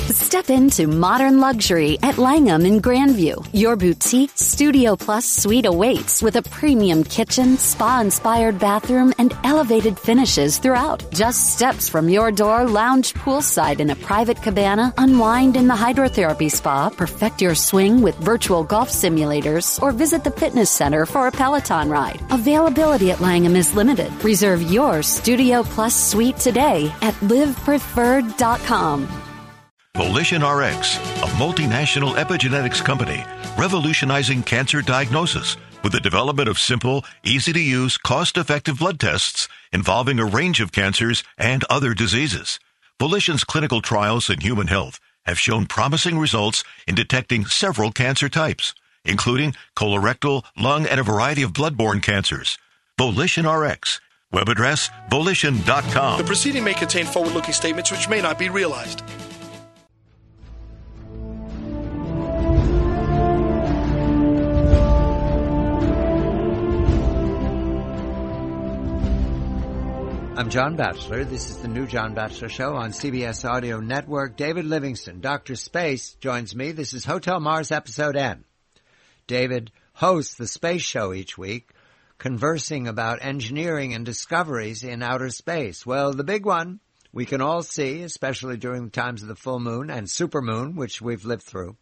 Step into modern luxury at Langham in Grandview. Your boutique Studio Plus suite awaits with a premium kitchen, spa-inspired bathroom, and elevated finishes throughout. Just steps from your door, lounge poolside in a private cabana, unwind in the hydrotherapy spa, perfect your swing with virtual golf simulators, or visit the fitness center for a Peloton ride. Availability at Langham is limited. Reserve your Studio Plus suite today at livepreferred.com. Volition RX, a multinational epigenetics company, revolutionizing cancer diagnosis with the development of simple, easy-to-use, cost-effective blood tests involving a range of cancers and other diseases. Volition's clinical trials in human health have shown promising results in detecting several cancer types, including colorectal, lung, and a variety of blood-borne cancers. Volition RX. Web address, volition.com. The proceeding may contain forward-looking statements which may not be realized. I'm John Batchelor. This is the new John Batchelor Show on CBS Audio Network. David Livingston, Dr. Space, joins me. This is Hotel Mars Episode N. David hosts the Space Show each week, conversing about engineering and discoveries in outer space. Well, the big one we can all see, especially during the times of the full moon and supermoon, which we've lived through,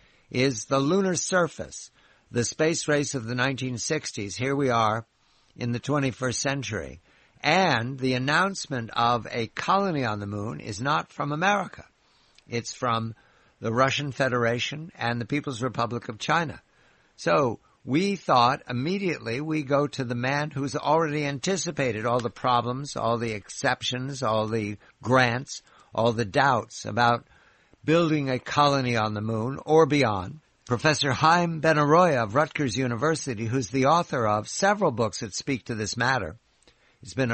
is the lunar surface, the space race of the 1960s. Here we are in the 21st century. And the announcement of a colony on the moon is not from America. It's from the Russian Federation and the People's Republic of China. So we thought immediately we go to the man who's already anticipated all the problems, all the exceptions, all the grants, all the doubts about building a colony on the moon or beyond. Professor Haim Ben-Arroyo of Rutgers University, who's the author of several books that speak to this matter. It's been a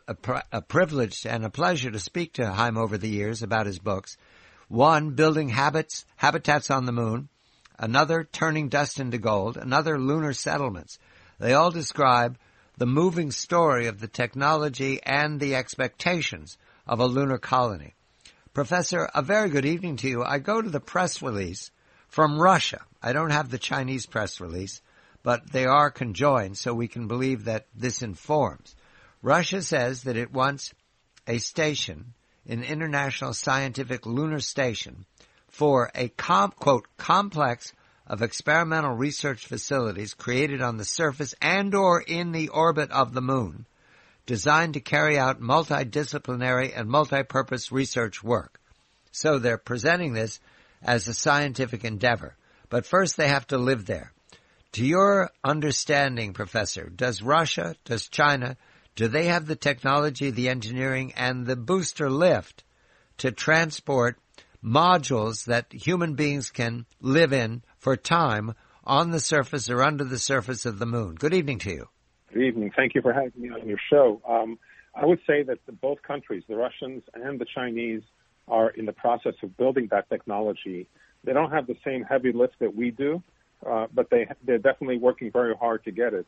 privilege and a pleasure to speak to Haim over the years about his books. One, Building Habitats on the Moon. Another, Turning Dust into Gold. Another, Lunar Settlements. They all describe the moving story of the technology and the expectations of a lunar colony. Professor, a very good evening to you. I go to the press release from Russia. I don't have the Chinese press release, but they are conjoined, so we can believe that this informs. Russia says that it wants a station, an International Scientific Lunar Station, for a, quote, complex of experimental research facilities created on the surface and or in the orbit of the moon, designed to carry out multidisciplinary and multipurpose research work. So they're presenting this as a scientific endeavor. But first they have to live there. To your understanding, Professor, does Russia, does China, do they have the technology, the engineering, and the booster lift to transport modules that human beings can live in for time on the surface or under the surface of the moon? Good evening to you. Good evening. Thank you for having me on your show. I would say that both countries, the Russians and the Chinese, are in the process of building that technology. They don't have the same heavy lift that we do, but they're definitely working very hard to get it.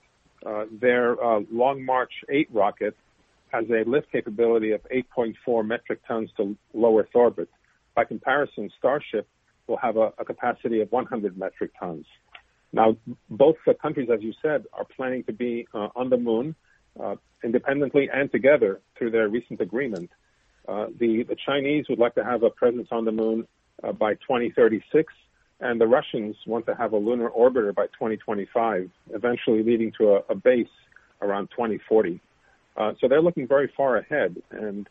Their Long March 8 rocket has a lift capability of 8.4 metric tons to low Earth orbit. By comparison, Starship will have a capacity of 100 metric tons. Now, both the countries, as you said, are planning to be on the moon independently and together through their recent agreement. The Chinese would like to have a presence on the moon by 2036. And the Russians want to have a lunar orbiter by 2025, eventually leading to a base around 2040. So they're looking very far ahead. And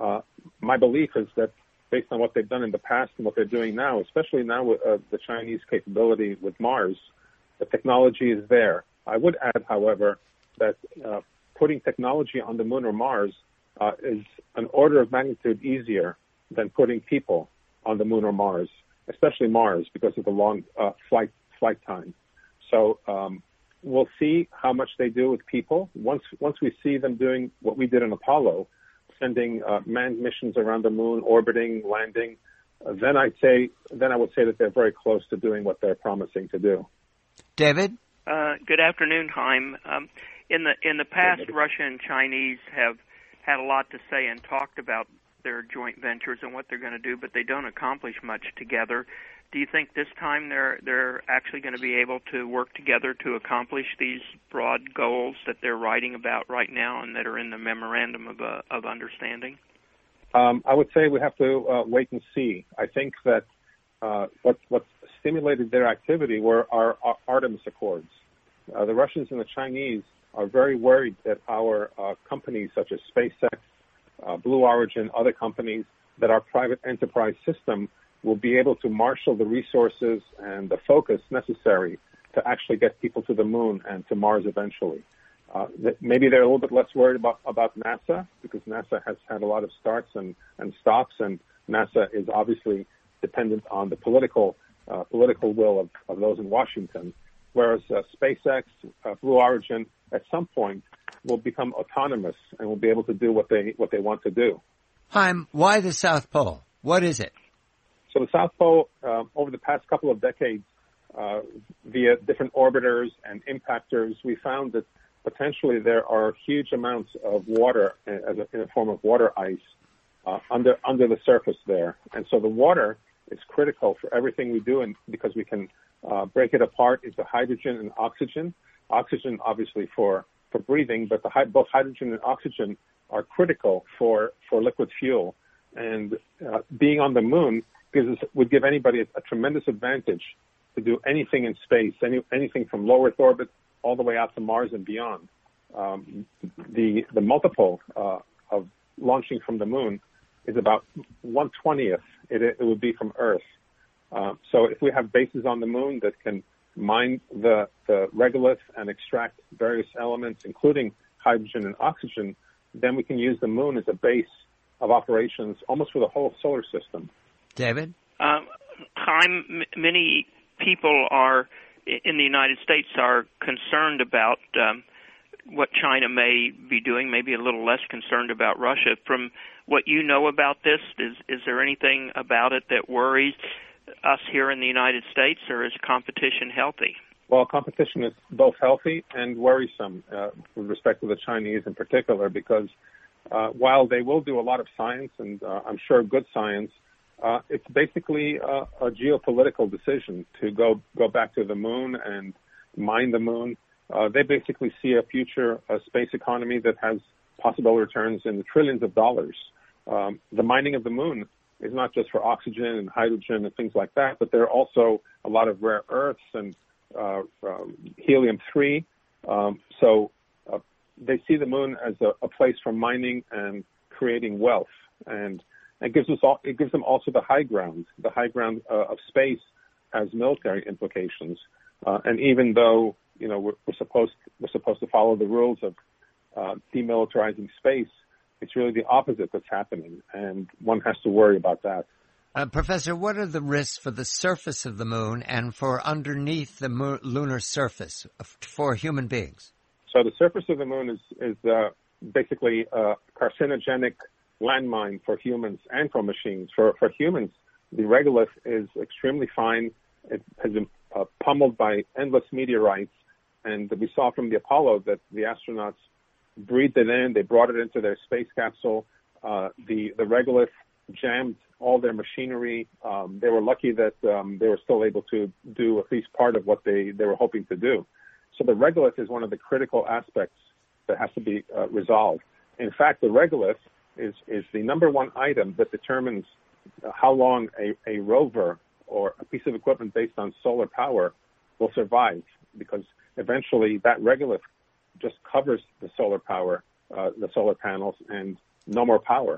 my belief is that based on what they've done in the past and what they're doing now, especially now with the Chinese capability with Mars, the technology is there. I would add, however, that putting technology on the moon or Mars is an order of magnitude easier than putting people on the moon or Mars, especially Mars, because of the long flight time. So we'll see how much they do with people. Once we see them doing what we did in Apollo, sending manned missions around the moon, orbiting, landing, then I would say that they're very close to doing what they're promising to do. David? Good afternoon, Haim. In the past, Russia and Chinese have had a lot to say and talked about their joint ventures and what they're going to do, but they don't accomplish much together. Do you think this time they're actually going to be able to work together to accomplish these broad goals that they're writing about right now and that are in the memorandum of understanding? I would say we have to wait and see. I think that what stimulated their activity were our Artemis Accords. The Russians and the Chinese are very worried that our companies such as SpaceX, Blue Origin, other companies, that our private enterprise system will be able to marshal the resources and the focus necessary to actually get people to the moon and to Mars eventually. Maybe they're a little bit less worried about NASA, because NASA has had a lot of starts and stops, and NASA is obviously dependent on the political will of those in Washington. Whereas SpaceX, Blue Origin, at some point will become autonomous and will be able to do what they want to do. Chaim, why the South Pole? What is it? So the South Pole, over the past couple of decades, via different orbiters and impactors, we found that potentially there are huge amounts of water in a form of water ice under the surface there. And so the water is critical for everything we do, and because we can break it apart into hydrogen and oxygen. Oxygen, obviously, for breathing, but both hydrogen and oxygen are critical for liquid fuel. And being on the moon would give anybody a tremendous advantage to do anything in space, anything from low Earth orbit all the way out to Mars and beyond. The multiple of launching from the moon is about 1/20th it would be from Earth. So if we have bases on the moon that can mine the regolith and extract various elements, including hydrogen and oxygen, then we can use the moon as a base of operations almost for the whole solar system. David? Chaim, many people in the United States are concerned about what China may be doing, maybe a little less concerned about Russia. From what you know about this, is there anything about it that worries us here in the United States, or is competition healthy? Well, competition is both healthy and worrisome with respect to the Chinese in particular, because while they will do a lot of science, and I'm sure good science, it's basically a geopolitical decision to go back to the moon and mine the moon. They basically see a future space economy that has possible returns in the trillions of dollars. The mining of the moon is not just for oxygen and hydrogen and things like that, but there are also a lot of rare earths and helium-3. So they see the moon as a place for mining and creating wealth, and it gives them also the high ground. The high ground of space has military implications, and even though we're supposed to follow the rules of demilitarizing space, it's really the opposite that's happening, and one has to worry about that. Professor, what are the risks for the surface of the moon and for underneath the lunar surface for human beings? So the surface of the moon is basically a carcinogenic landmine for humans and for machines. For humans, the regolith is extremely fine. It has been pummeled by endless meteorites, and we saw from the Apollo that the astronauts breathed it in. They brought it into their space capsule. The regolith jammed all their machinery. They were lucky that they were still able to do at least part of what they were hoping to do. So the regolith is one of the critical aspects that has to be resolved. In fact, the regolith is the number one item that determines how long a rover or a piece of equipment based on solar power will survive, because eventually that regolith just covers the solar power, the solar panels, and no more power.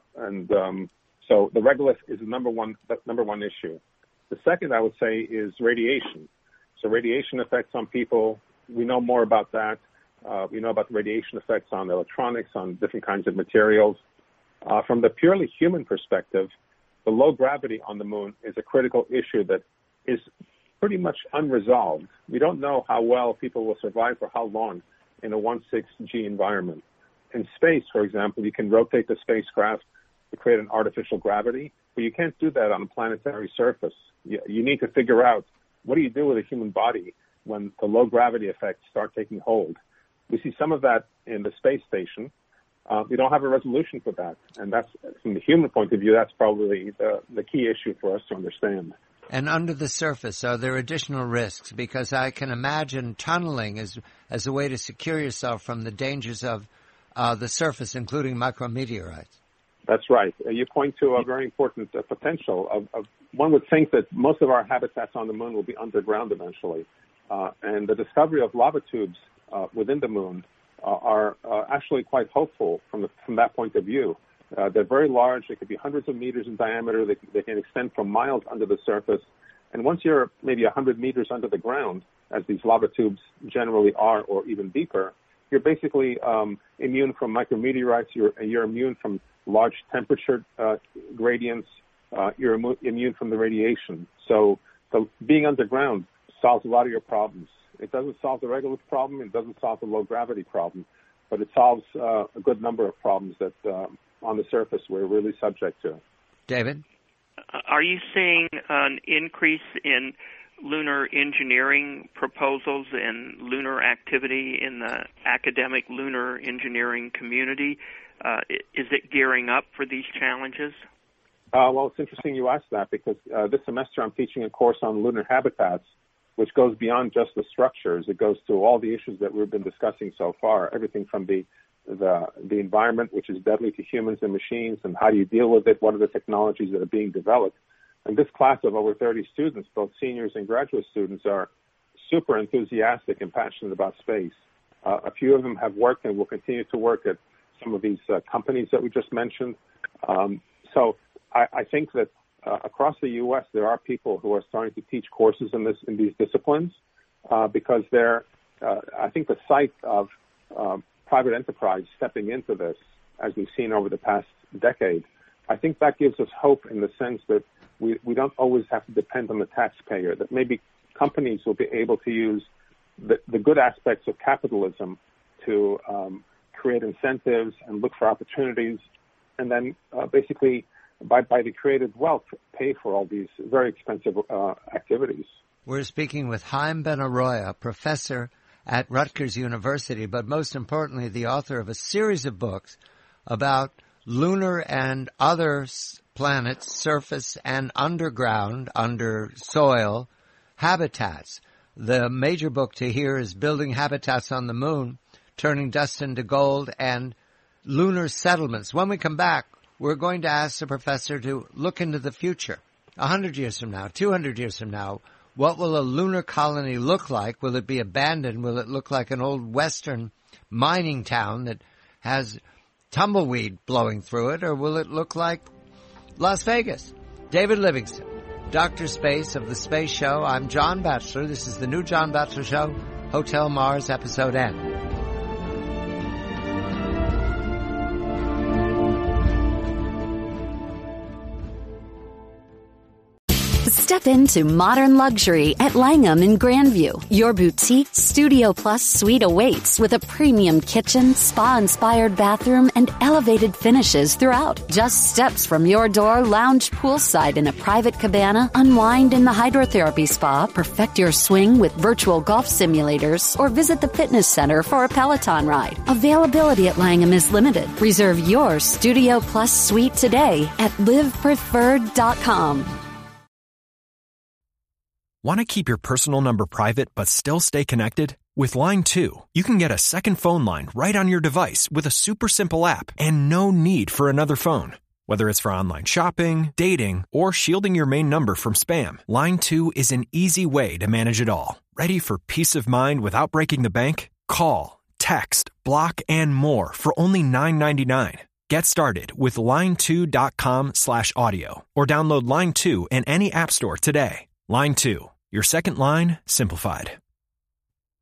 So the regolith is the number one issue. The second, I would say, is radiation. So radiation effects on people, we know more about that. We know about the radiation effects on electronics, on different kinds of materials. From the purely human perspective, the low gravity on the moon is a critical issue that is pretty much unresolved. We don't know how well people will survive for how long in a 1/6G environment. In space, for example, you can rotate the spacecraft to create an artificial gravity, but you can't do that on a planetary surface. You need to figure out, what do you do with a human body when the low gravity effects start taking hold? We see some of that in the space station. We don't have a resolution for that. And that's, from the human point of view, that's probably the key issue for us to understand. And under the surface, are there additional risks? Because I can imagine tunneling as a way to secure yourself from the dangers of the surface, including micrometeorites. That's right. You point to a very important potential. Of one would think that most of our habitats on the moon will be underground eventually. And the discovery of lava tubes within the moon are actually quite hopeful from that point of view. They're very large. They could be hundreds of meters in diameter. They can extend from miles under the surface. And once you're maybe 100 meters under the ground, as these lava tubes generally are, or even deeper, you're basically immune from micrometeorites. You're immune from large temperature gradients. You're immune from the radiation. So being underground solves a lot of your problems. It doesn't solve the regolith problem. It doesn't solve the low gravity problem, but it solves a good number of problems that on the surface we're really subject to. David? Are you seeing an increase in lunar engineering proposals and lunar activity in the academic lunar engineering community? Is it gearing up for these challenges? Well, it's interesting you asked that, because this semester I'm teaching a course on lunar habitats, which goes beyond just the structures. It goes to all the issues that we've been discussing so far, everything from the environment, which is deadly to humans and machines, and how do you deal with it, what are the technologies that are being developed. And this class of over 30 students, both seniors and graduate students, are super enthusiastic and passionate about space. A few of them have worked and will continue to work at some of these companies that we just mentioned. So I think that across the U.S. there are people who are starting to teach courses in these disciplines because I think the sight of private enterprise stepping into this, as we've seen over the past decade, I think that gives us hope in the sense that we don't always have to depend on the taxpayer, that maybe companies will be able to use the good aspects of capitalism to create incentives and look for opportunities, and then basically by the created wealth pay for all these very expensive activities. We're speaking with Haim Ben-Arroya, professor at Rutgers University, but most importantly, the author of a series of books about lunar and other planets, surface and underground, under soil habitats. The major book to hear is Building Habitats on the Moon, Turning Dust into Gold, and Lunar Settlements. When we come back, we're going to ask the professor to look into the future. 100 years from now, 200 years from now, what will a lunar colony look like? Will it be abandoned? Will it look like an old Western mining town that has tumbleweed blowing through it? Or will it look like Las Vegas? David Livingston, Dr. Space of The Space Show. I'm John Batchelor. This is the new John Batchelor Show, Hotel Mars, Episode N. Step into modern luxury at Langham in Grandview. Your boutique Studio Plus suite awaits with a premium kitchen, spa-inspired bathroom, and elevated finishes throughout. Just steps from your door, lounge poolside in a private cabana, unwind in the hydrotherapy spa, perfect your swing with virtual golf simulators, or visit the fitness center for a Peloton ride. Availability at Langham is limited. Reserve your Studio Plus suite today at livepreferred.com. Want to keep your personal number private but still stay connected? With Line 2, you can get a second phone line right on your device with a super simple app and no need for another phone. Whether it's for online shopping, dating, or shielding your main number from spam, Line 2 is an easy way to manage it all. Ready for peace of mind without breaking the bank? Call, text, block, and more for only $9.99. Get started with line2.com/audio or download Line 2 in any app store today. Line 2, your second line simplified.